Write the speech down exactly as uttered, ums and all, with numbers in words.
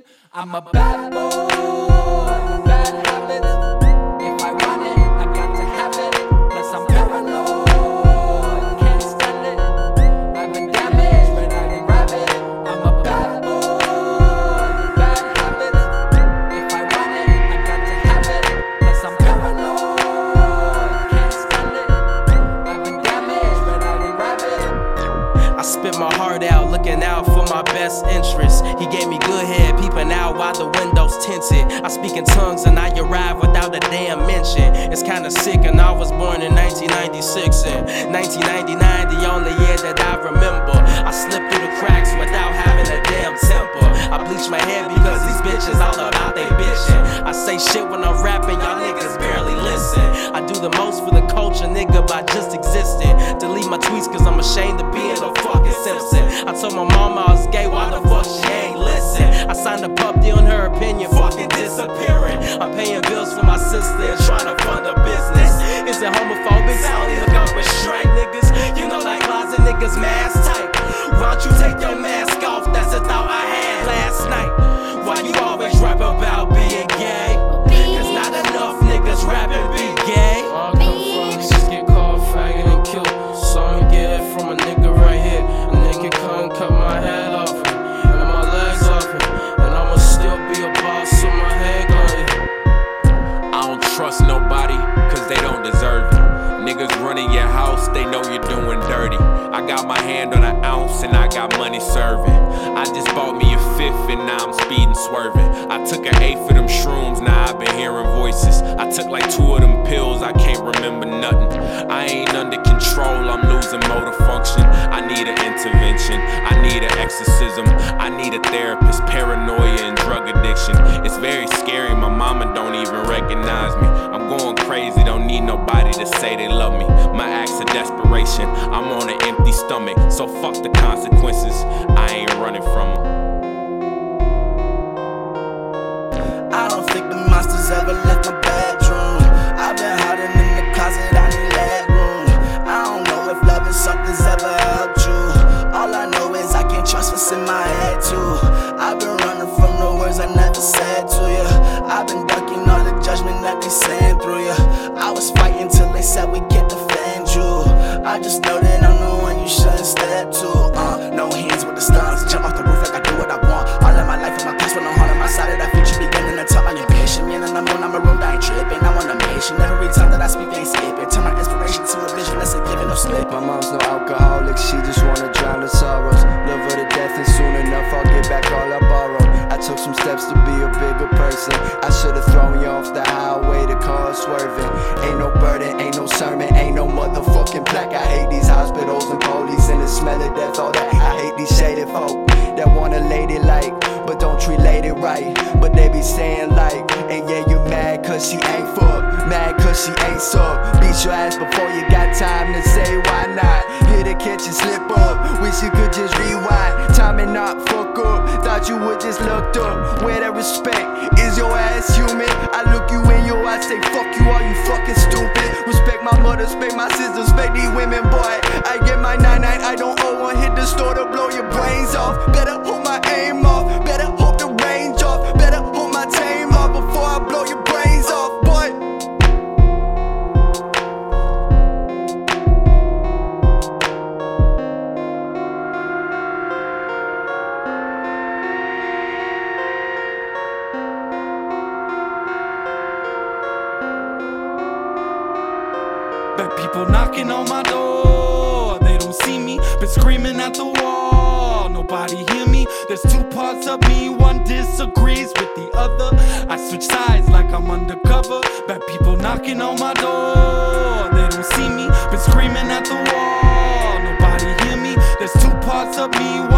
I'm a bad boy, bad habits. If I want it, I got to have it. Plus I'm paranoid, can't stand it. I've been damaged, but I didn't grab it. I'm a bad boy, bad habits. If I want it, I got to have it. Plus I'm paranoid, can't stand it. I've been damaged, but I didn't grab it. I spit my heart out, looking out for my best interests. He gave me good head, peeping out while the windows tinted. I speak in tongues and I arrive without a damn mention. It's kinda sick, and I was born in nineteen ninety-six. And nineteen ninety-nine, the only year that I remember. I slipped through the cracks without having a damn temper. I bleach my hair because these bitches all about they bitchin'. I say shit when I'm rapping, y'all niggas barely listen. I do the most for the culture, nigga, by just existing. Delete my tweets cause I'm ashamed of being a fucking Simpson. I told my mama I was gay, why the fuck she ain't listen? I signed a pup deal on her opinion, fucking disappearing. I'm paying bills for my sister and trying to fund a business. Is it homophobic? Sally hook up with strike niggas. You know like closet niggas mask tight. Why don't you take your mask off? That's a thought I had last night. Why you always rap about being gay? Cause not enough niggas rapping be gay. Where I come from, niggas get called faggot and killed. So I'm get it from a nigga right here. A nigga come cut my head off it, and my legs off it, and I'ma still be a boss with my head on it. I don't trust nobody, cause they don't deserve it. Niggas running your house, they know you're doing dirty. I got my hand on an ounce and I got money serving. I just bought me a fifth and now I'm speeding swerving. I took an eighth of them shrooms, now I've been hearing voices. I took like two of them pills, I can't remember nothing. I ain't under control, I'm losing motor function. I need an intervention, I need an exorcism. I need a therapist, paranoia and drug addiction. It's very scary, my mama don't even recognize me. I'm going crazy, don't need nobody to say they love me. My acts of desperation, I'm on an empty stomach, so fuck the consequences, I ain't running from them. I don't think the monsters ever left my bedroom. I've been hiding in the closet, I need leg room. I don't know if love and something's ever helped you. All I know is I can't trust what's in my head too. I've been running from the words I never said to you. I've been ducking all the judgment that they saying through you. I was fighting till they said we can't defend you. I just know that I'm the one you shouldn't step to. Uh, no hands with the stars, jump off the roof like I do what I want. All of my life in my past when I'm hard on my side of that future beginning to talk. I'm impatient, man, and I'm on, I'm a road, I ain't tripping. I'm on a mission, every time that I speak, I ain't skipping. Turn my inspiration to a vision, that's a given, no slip. My mom's no alcoholic, she just wanna drown the sorrows. Love her to death and soon enough I'll get back all I borrowed. I took some steps to be a bigger person. I should've thrown you off the highway, the car swerving. Ain't no burden, ain't no sermon, ain't no motherfucking plaque. I hate these hospitals and police and the smell of death, all that. I hate these shaded folk that want a lady like, but don't treat lady right. But they be saying like, and yeah, you mad cause she ain't fuck, mad cause she ain't suck. Beat your ass before you got time to say why not. Hit a catch and slip up, wish you could just rewind. Time and not fuck up, thought you would just looked up. Where that respect, is your ass human? I look you in your eyes, say fuck you, are you fucking stupid? Respect my mother, respect my sisters, respect these women, boy. I get my nine nine, I don't owe one, hit the store to blow your brains off. Better hold my aim off, better hope the range off. Better hold my tame off before I blow your brains off, boy. But people knocking on my door, they don't see me, been screaming at the wall, nobody hear me. There's two parts of me, one disagrees with the other. I switch sides like I'm undercover. But people knocking on my door, they don't see me, been screaming at the wall, nobody hear me. There's two parts of me,